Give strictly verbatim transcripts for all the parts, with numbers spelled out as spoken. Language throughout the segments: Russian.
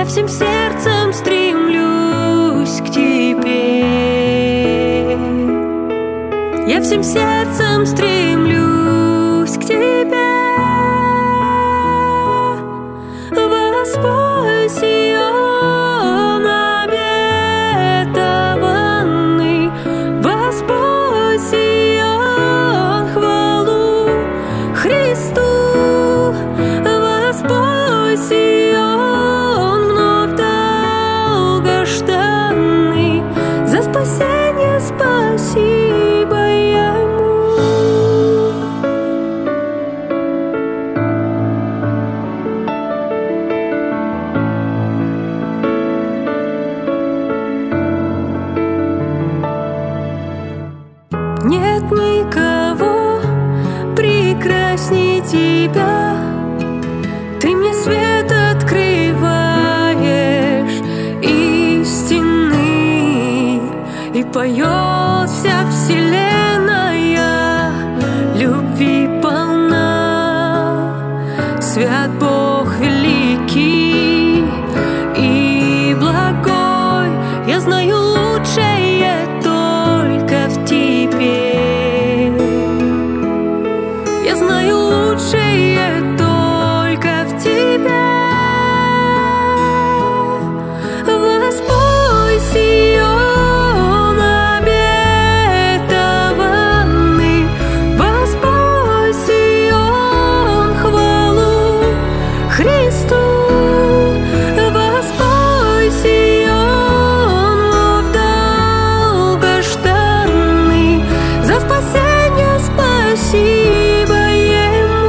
Я всем сердцем стремлюсь к тебе. Я всем сердцем стремлюсь к тебе. Воспой, Сион обетованный, воспой, Сион, хвалу Христу. Воспой, Сион, вновь долгожданный, за спасение спасибо Ему. Нет никого прекрасней тебя. Ты мне свет открываешь истинный, и поет вся вселенная, любви полна. Свят Бог великий и благой, я знаю лучшее только в тебе. Я знаю лучшее только в тебе. Воспой, Сион обетованный, воспой, Сион, хвалу Христу. Воспой, Сион, вновь долгожданный, за спасение спасибо Ему.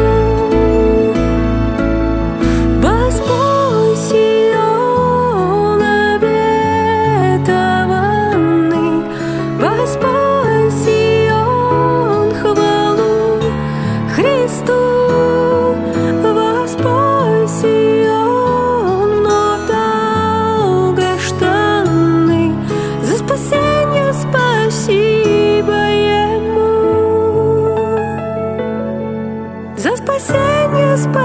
Воспой, Сион обетованный, воспой, Сион, хвалу Христу. Воспой, Сион, вновь долгожданный, за спасение спасибо Ему. За спасение спасибо.